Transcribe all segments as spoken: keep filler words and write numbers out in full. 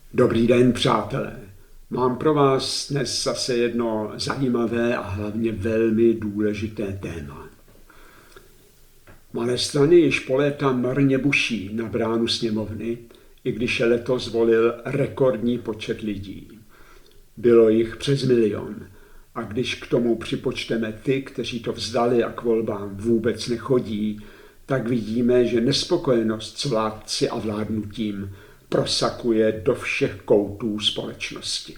Dobrý den, přátelé. Mám pro vás dnes zase jedno zajímavé a hlavně velmi důležité téma. Malé strany již po léta marně buší na bránu sněmovny, i když je letos volil rekordní počet lidí. Bylo jich přes milion. A když k tomu připočteme ty, kteří to vzdali a k volbám vůbec nechodí, tak vidíme, že nespokojenost s vládci a vládnutím prosakuje do všech koutů společnosti.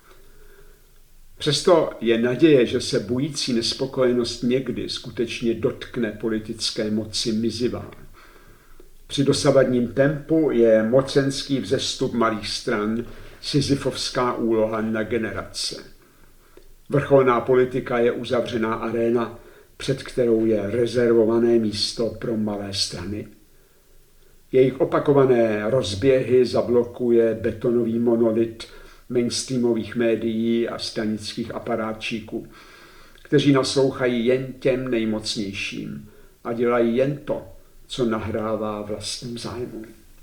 Přesto je naděje, že se bující nespokojenost někdy skutečně dotkne politické moci, mizivá. Při dosavadním tempu je mocenský vzestup malých stran sisyfovská úloha na generace. Vrcholná politika je uzavřená aréna, před kterou je rezervované místo pro malé strany. Jejich opakované rozběhy zablokuje betonový monolit mainstreamových médií a stranických aparátčíků, kteří naslouchají jen těm nejmocnějším a dělají jen to, co nahrává vlastním zájmům.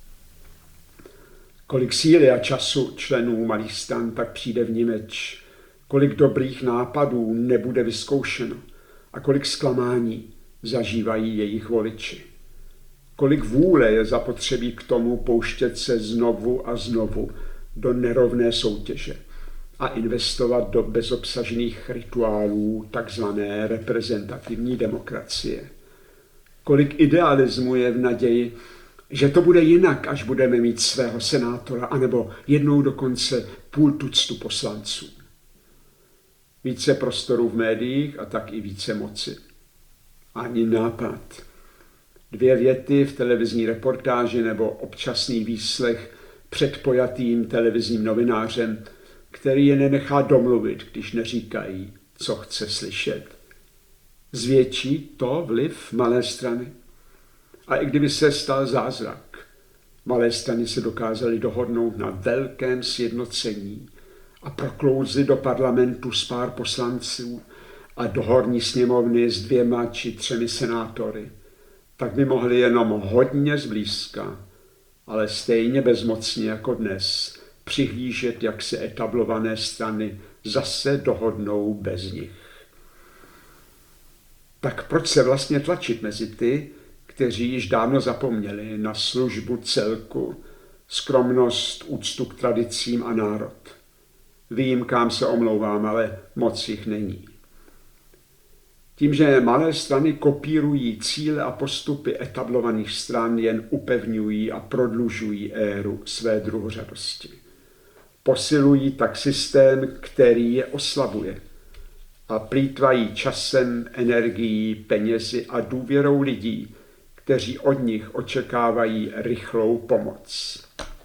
Kolik síly a času členů malých stran tak přijde v nimeč, kolik dobrých nápadů nebude vyzkoušeno a kolik zklamání zažívají jejich voliči. Kolik vůle je zapotřebí k tomu pouštět se znovu a znovu do nerovné soutěže a investovat do bezobsažných rituálů takzvané reprezentativní demokracie. Kolik idealismu je v naději, že to bude jinak, až budeme mít svého senátora, anebo jednou dokonce půl tuctu poslanců. Více prostoru v médiích a tak i více moci. Ani nápad. Dvě věty v televizní reportáži nebo občasný výslech před pojatým televizním novinářem, který je nenechá domluvit, když neříkají, co chce slyšet. Zvětší to vliv malé strany? A i kdyby se stal zázrak, malé strany se dokázaly dohodnout na velkém sjednocení a proklouzly do parlamentu s pár poslanců a do horní sněmovny s dvěma či třemi senátory, tak by mohli jenom hodně zblízka, ale stejně bezmocně jako dnes, přihlížet, jak se etablované strany zase dohodnou bez nich. Tak proč se vlastně tlačit mezi ty, kteří již dávno zapomněli na službu celku, skromnost, úctu k tradicím a národ? Výjimkám se omlouvám, ale moc jich není. Tím, že malé strany kopírují cíle a postupy etablovaných stran, jen upevňují a prodlužují éru své druhořadosti. Posilují tak systém, který je oslabuje, a plýtvají časem, energií, penězi a důvěrou lidí, kteří od nich očekávají rychlou pomoc.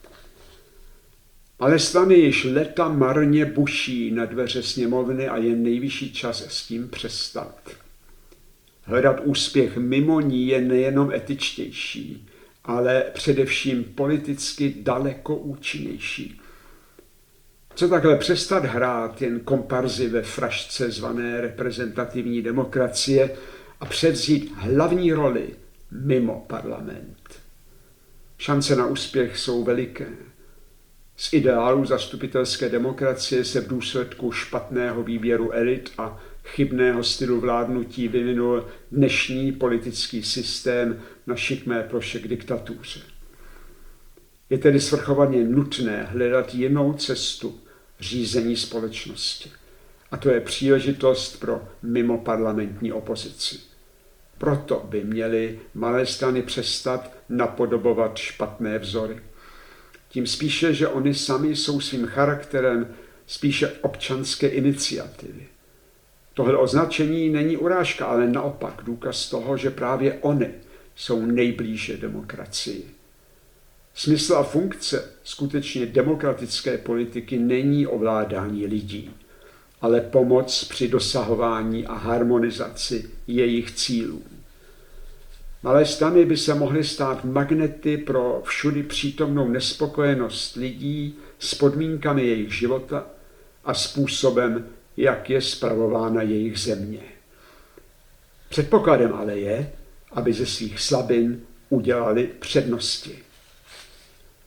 Ale strany již leta marně buší na dveře sněmovny a je nejvyšší čas s tím přestat. Hledat úspěch mimo ní je nejenom etičtější, ale především politicky daleko účinnější. Co takhle přestat hrát jen komparzy ve frašce zvané reprezentativní demokracie a převzít hlavní roli mimo parlament? Šance na úspěch jsou veliké. Z ideálu zastupitelské demokracie se v důsledku špatného výběru elit a chybného stylu vládnutí vyvinul dnešní politický systém na šikmé ploše k diktatuře. Je tedy svrchovaně nutné hledat jinou cestu řízení společnosti. A to je příležitost pro mimoparlamentní opozici. Proto by měly malé strany přestat napodobovat špatné vzory. Tím spíše, že oni sami jsou svým charakterem spíše občanské iniciativy. Tohle označení není urážka, ale naopak důkaz toho, že právě oni jsou nejblíže demokracii. Smysl a funkce skutečně demokratické politiky není ovládání lidí, ale pomoc při dosahování a harmonizaci jejich cílů. Malé strany by se mohly stát magnety pro všudy přítomnou nespokojenost lidí s podmínkami jejich života a způsobem, jak je spravována jejich země. Předpokladem ale je, aby ze svých slabin udělali přednosti.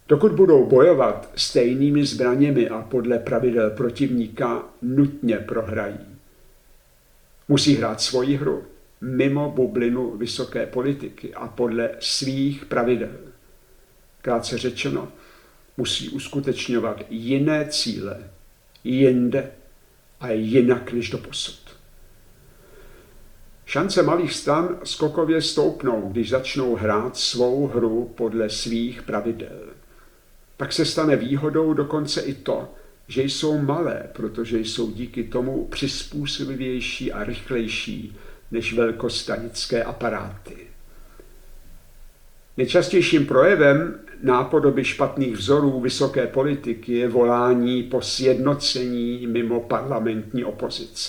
Dokud budou bojovat stejnými zbraněmi a podle pravidel protivníka, nutně prohrají. Musí hrát svoji hru mimo bublinu vysoké politiky a podle svých pravidel. Krátce řečeno, musí uskutečňovat jiné cíle, jinde a jinak než doposud. Šance malých stran skokově stoupnou, když začnou hrát svou hru podle svých pravidel. Tak se stane výhodou dokonce i to, že jsou malé, protože jsou díky tomu přizpůsobivější a rychlejší než velkostanické aparáty. Nejčastějším projevem nápodoby špatných vzorů vysoké politiky je volání po sjednocení mimo parlamentní opozice.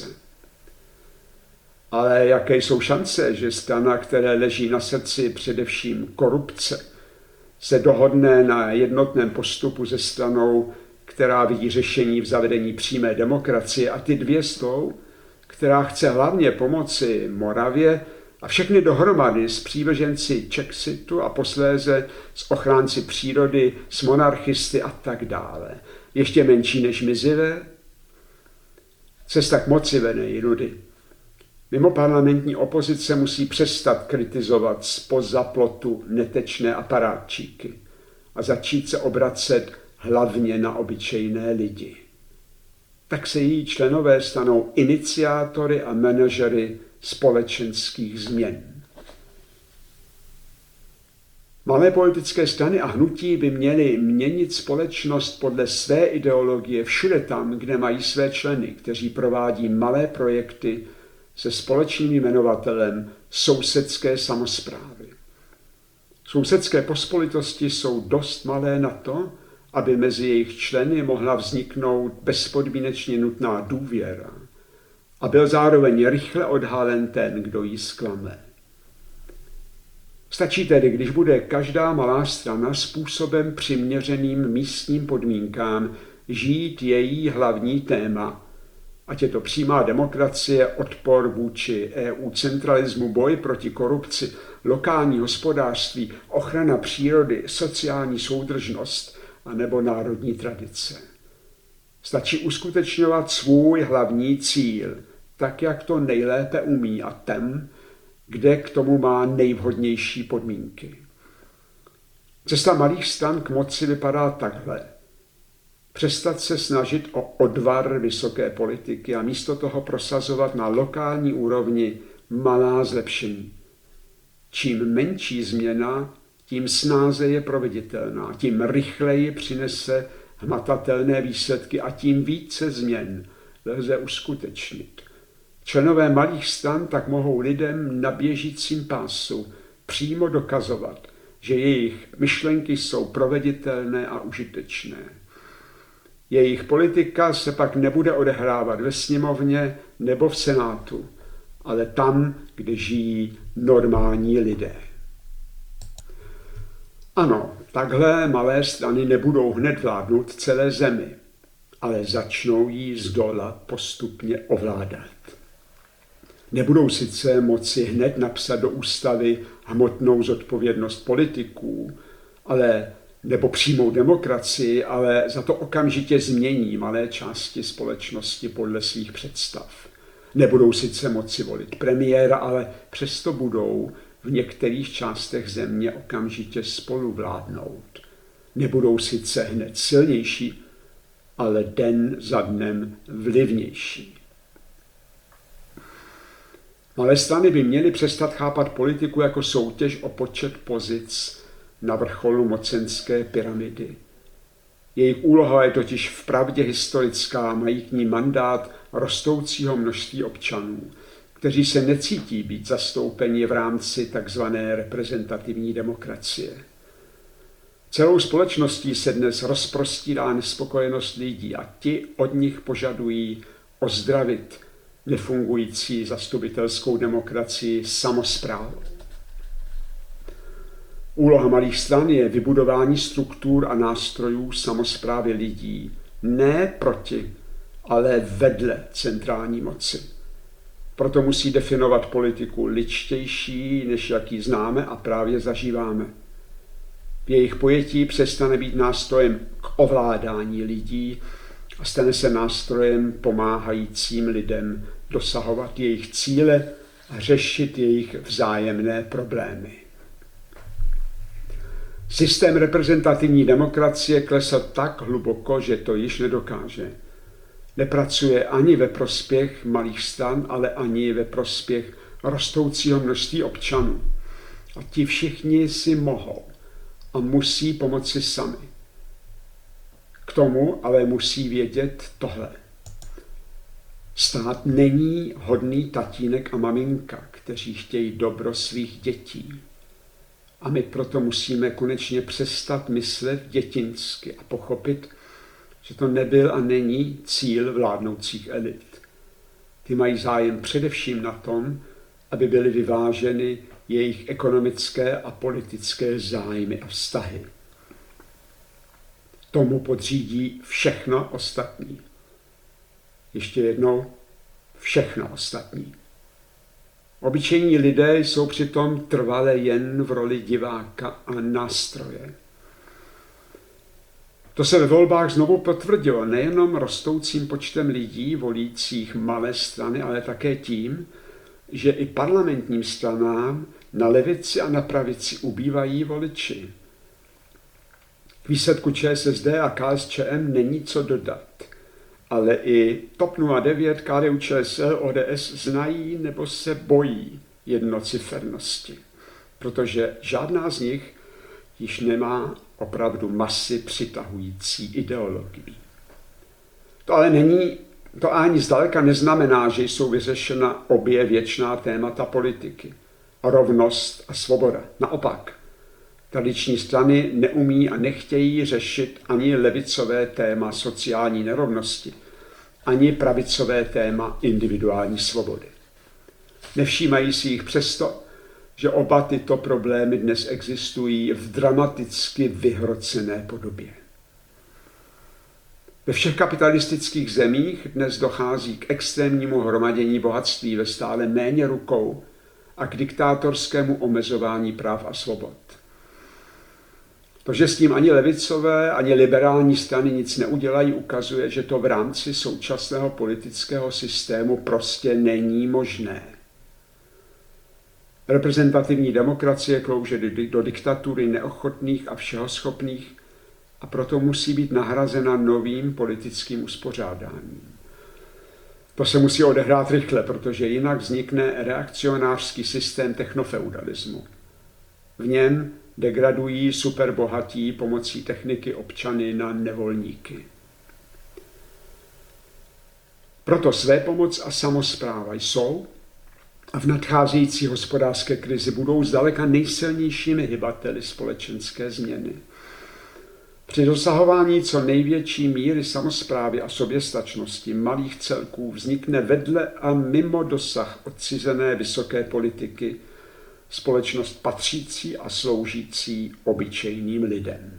Ale jaké jsou šance, že strana, které leží na srdci především korupce, se dohodne na jednotném postupu se stranou, která vidí řešení v zavedení přímé demokracie, a ty dvě jsou, která chce hlavně pomoci Moravě a všechny dohromady s přívrženci Czexitu a posléze s ochránci přírody, s monarchisty a tak dále. Ještě menší než mizivé? Cesta k moci vede jinudy. Mimo parlamentní opozice musí přestat kritizovat zpoza plotu netečné aparátčíky a začít se obracet hlavně na obyčejné lidi. Tak se její členové stanou iniciátory a manažery společenských změn. Malé politické strany a hnutí by měly měnit společnost podle své ideologie všude tam, kde mají své členy, kteří provádí malé projekty se společným jmenovatelem sousedské samosprávy. Sousedské pospolitosti jsou dost malé na to, aby mezi jejich členy mohla vzniknout bezpodmínečně nutná důvěra a byl zároveň rychle odhalen ten, kdo ji zklame. Stačí tedy, když bude každá malá strana způsobem přiměřeným místním podmínkám žít její hlavní téma, ať je to přímá demokracie, odpor vůči E U centralismu, boj proti korupci, lokální hospodářství, ochrana přírody, sociální soudržnost a nebo národní tradice. Stačí uskutečňovat svůj hlavní cíl, tak jak to nejlépe umí a ten, kde k tomu má nejvhodnější podmínky. Cesta malých stran k moci vypadá takhle. Přestat se snažit o odvar vysoké politiky a místo toho prosazovat na lokální úrovni malá zlepšení. Čím menší změna, tím snáze je proveditelná, tím rychleji přinese hmatatelné výsledky a tím více změn lze uskutečnit. Členové malých stran tak mohou lidem na běžícím pásu přímo dokazovat, že jejich myšlenky jsou proveditelné a užitečné. Jejich politika se pak nebude odehrávat ve sněmovně nebo v senátu, ale tam, kde žijí normální lidé. Ano, takhle malé strany nebudou hned vládnout celé zemi, ale začnou ji zdola postupně ovládat. Nebudou sice moci hned napsat do ústavy hmotnou zodpovědnost politiků, ale nebo přímou demokracii, ale za to okamžitě změní malé části společnosti podle svých představ. Nebudou sice moci volit premiéra, ale přesto budou v některých částech země okamžitě spoluvládnout. Nebudou sice hned silnější, ale den za dnem vlivnější. Malé strany by měly přestat chápat politiku jako soutěž o počet pozic na vrcholu mocenské pyramidy. Jejich úloha je totiž vpravdě historická, mají k ní mandát rostoucího množství občanů, kteří se necítí být zastoupeni v rámci tzv. Reprezentativní demokracie. Celou společností se dnes rozprostírá nespokojenost lidí a ti od nich požadují ozdravit nefungující zastupitelskou demokracii samosprávu. Úloha malých stran je vybudování struktur a nástrojů samosprávy lidí, ne proti, ale vedle centrální moci. Proto musí definovat politiku lidštější, než jaký známe a právě zažíváme. v jejich pojetí přestane být nástrojem k ovládání lidí a stane se nástrojem pomáhajícím lidem dosahovat jejich cíle a řešit jejich vzájemné problémy. Systém reprezentativní demokracie klesl tak hluboko, že to již nedokáže. Nepracuje ani ve prospěch malých stran, ale ani ve prospěch rostoucího množství občanů. A ti všichni si mohou a musí pomoci sami. K tomu ale musí vědět tohle. Stát není hodný tatínek a maminka, kteří chtějí dobro svých dětí. A my proto musíme konečně přestat myslet dětinsky a pochopit, že to nebyl a není cíl vládnoucích elit. Ty mají zájem především na tom, aby byly vyváženy jejich ekonomické a politické zájmy a vztahy. Tomu podřídí všechno ostatní. Ještě jednou, všechno ostatní. Obyčejní lidé jsou přitom trvale jen v roli diváka a nástroje. To se ve volbách znovu potvrdilo nejenom rostoucím počtem lidí volících malé strany, ale také tím, že i parlamentním stranám na levici a na pravici ubývají voliči. K výsledku ČSSD a KSČM není co dodat, ale i TOP nula devět, KDU-ČSL, O D S znají nebo se bojí jednocifernosti, protože žádná z nich již nemá opravdu masy přitahující ideologii. To ale není, to ani zdaleka neznamená, že jsou vyřešena obě věčná témata politiky. Rovnost a svoboda. Naopak, tradiční strany neumí a nechtějí řešit ani levicové téma sociální nerovnosti, ani pravicové téma individuální svobody. Nevšímají si jich přesto, že oba tyto problémy dnes existují v dramaticky vyhrocené podobě. Ve všech kapitalistických zemích dnes dochází k extrémnímu hromadění bohatství ve stále méně rukou a k diktátorskému omezování práv a svobod. To, že s tím ani levicové, ani liberální strany nic neudělají, ukazuje, že to v rámci současného politického systému prostě není možné. Reprezentativní demokracie klouže do diktatury neochotných a všehoschopných a proto musí být nahrazena novým politickým uspořádáním. To se musí odehrát rychle, protože jinak vznikne reakcionářský systém technofeudalismu. V něm degradují superbohatí pomocí techniky občany na nevolníky. Proto svépomoc a samospráva jsou a v nadcházející hospodářské krizi budou zdaleka nejsilnějšími hybateli společenské změny. Při dosahování co největší míry samosprávy a soběstačnosti malých celků vznikne vedle a mimo dosah odcizené vysoké politiky společnost patřící a sloužící obyčejným lidem.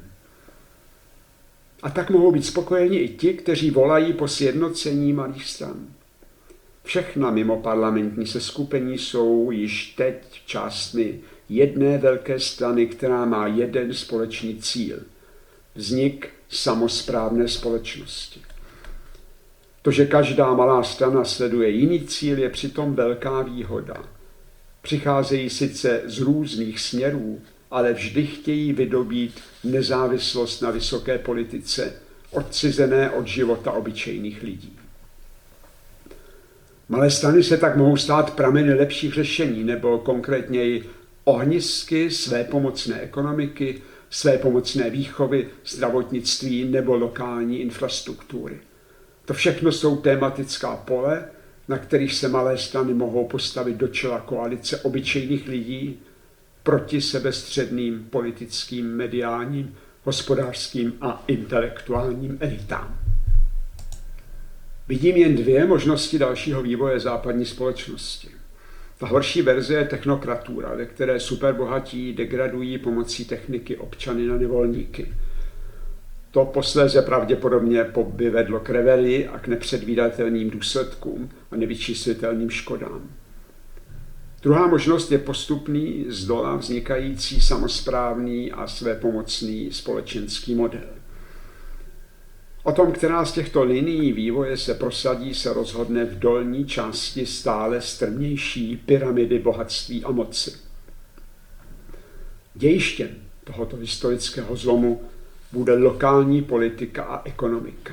A tak mohou být spokojeni i ti, kteří volají po sjednocení malých stran. Všechna mimo parlamentní seskupení jsou již teď částmi jedné velké strany, která má jeden společný cíl. Vznik samosprávné společnosti. To, že každá malá strana sleduje jiný cíl, je přitom velká výhoda. Přicházejí sice z různých směrů, ale vždy chtějí vydobít nezávislost na vysoké politice, odcizené od života obyčejných lidí. Malé strany se tak mohou stát prameny lepších řešení, nebo konkrétněji ohnisky své pomocné ekonomiky, své pomocné výchovy, zdravotnictví nebo lokální infrastruktury. To všechno jsou tématická pole, na kterých se malé strany mohou postavit do čela koalice obyčejných lidí proti sebestředným politickým, mediálním, hospodářským a intelektuálním elitám. Vidím jen dvě možnosti dalšího vývoje západní společnosti. Ta horší verze je technokratura, ve které superbohatí degradují pomocí techniky občany na nevolníky. To posléze pravděpodobně by vedlo k revelii a k nepředvídatelným důsledkům a nevyčíslitelným škodám. Druhá možnost je postupný, zdola vznikající samosprávný a svépomocný společenský model. O tom, která z těchto linií vývoje se prosadí, se rozhodne v dolní části stále strmější pyramidy bohatství a moci. Dějištěm tohoto historického zlomu bude lokální politika a ekonomika.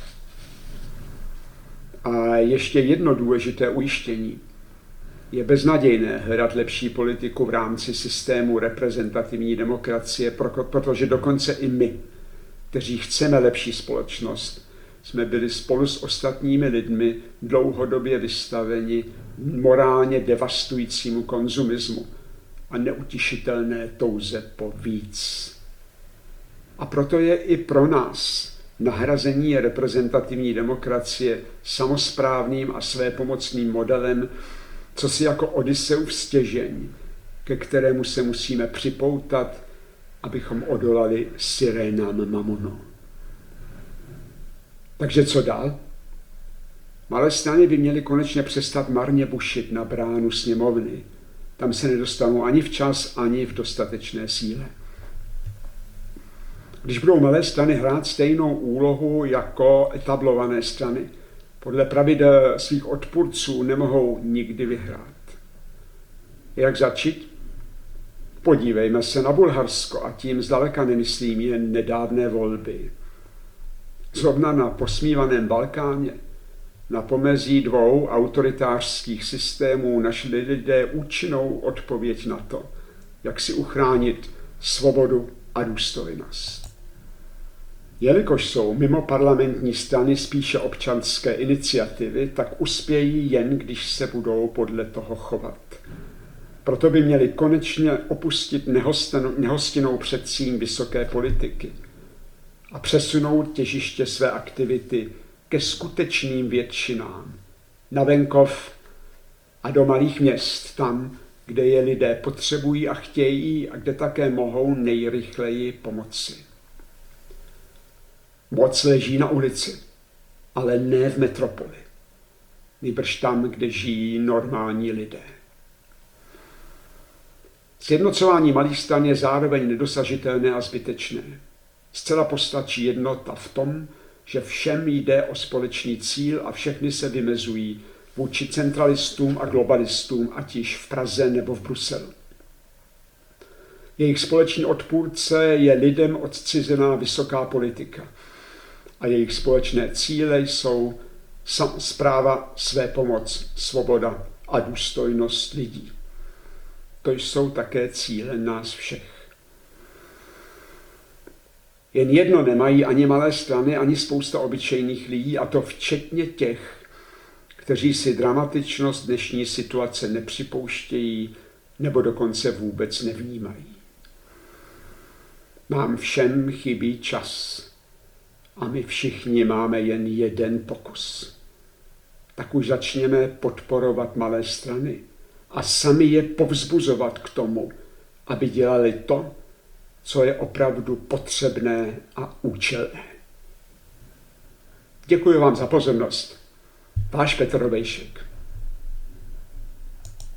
A ještě jedno důležité ujištění. Je beznadějné hledat lepší politiku v rámci systému reprezentativní demokracie, protože dokonce i my, kteří chceme lepší společnost, jsme byli spolu s ostatními lidmi dlouhodobě vystaveni morálně devastujícímu konzumismu a neutišitelné touze po víc. A proto je i pro nás nahrazení reprezentativní demokracie samosprávným a svépomocným modelem, co si jako Odysseův stěžeň, ke kterému se musíme připoutat, abychom odolali sirénám mamonu. Takže co dál? Malé strany by měly konečně přestat marně bušit na bránu sněmovny. Tam se nedostanou ani včas, ani v dostatečné síle. Když budou malé strany hrát stejnou úlohu jako etablované strany, podle pravidel svých odpůrců nemohou nikdy vyhrát. Jak začít? Podívejme se na Bulharsko a tím zdaleka nemyslím jen nedávné volby. Zrovna na posmívaném Balkáně, na pomezí dvou autoritářských systémů našli lidé účinnou odpověď na to, jak si uchránit svobodu a důstojnost. Jelikož jsou mimo parlamentní strany spíše občanské iniciativy, tak uspějí jen, když se budou podle toho chovat. Proto by měli konečně opustit nehostinnou předsíň vysoké politiky a přesunout těžiště své aktivity ke skutečným většinám, na venkov a do malých měst, tam, kde je lidé potřebují a chtějí a kde také mohou nejrychleji pomoci. Moc leží na ulici, ale ne v metropoli, nýbrž tam, kde žijí normální lidé. Sjednocování malých stran je zároveň nedosažitelné a zbytečné. Zcela postačí jednota v tom, že všem jde o společný cíl a všechny se vymezují vůči centralistům a globalistům, ať již v Praze nebo v Bruselu. Jejich společný odpůrce je lidem odcizená vysoká politika a jejich společné cíle jsou správa, svépomoc, svoboda a důstojnost lidí. To jsou také cíle nás všech. Jen jedno nemají ani malé strany, ani spousta obyčejných lidí, a to včetně těch, kteří si dramatičnost dnešní situace nepřipouštějí nebo dokonce vůbec nevnímají. Nám všem chybí čas a my všichni máme jen jeden pokus. Tak už začněme podporovat malé strany a sami je povzbuzovat k tomu, aby dělali to, co je opravdu potřebné a účelné. Děkuji vám za pozornost. Váš Petr Robejšek.